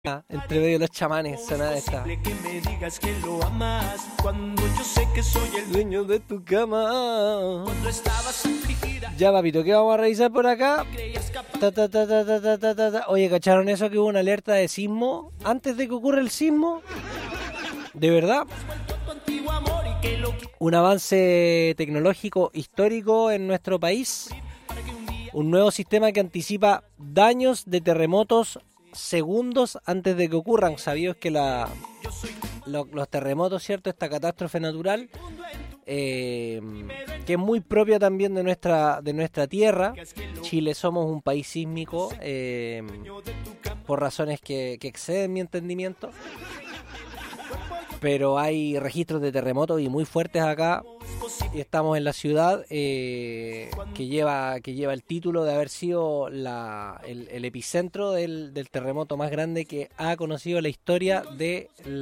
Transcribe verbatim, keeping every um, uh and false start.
Entre medio de los chamanes suena esta. Que me digas que lo amas cuando yo sé que soy el Dueño de tu cama. cuando estabas afligida. Ya, papito, ¿qué vamos a revisar por acá? Ta, ta, ta, ta, ta, ta, ta, ta, ta. Oye, ¿cacharon eso que hubo una alerta de sismo? Antes de que ocurra el sismo. ¿De verdad? Un avance tecnológico histórico en nuestro país. Un nuevo sistema que anticipa daños de terremotos segundos antes de que ocurran. Sabíos que la, lo, los terremotos, ¿cierto? Esta catástrofe natural, eh, que es muy propia también de nuestra, de nuestra tierra. Chile somos un país sísmico, eh, por razones que, que exceden mi entendimiento. Pero hay registros de terremotos y muy fuertes acá. Y estamos en la ciudad eh, que lleva que lleva el título de haber sido la, el, el epicentro del, del terremoto más grande que ha conocido la historia de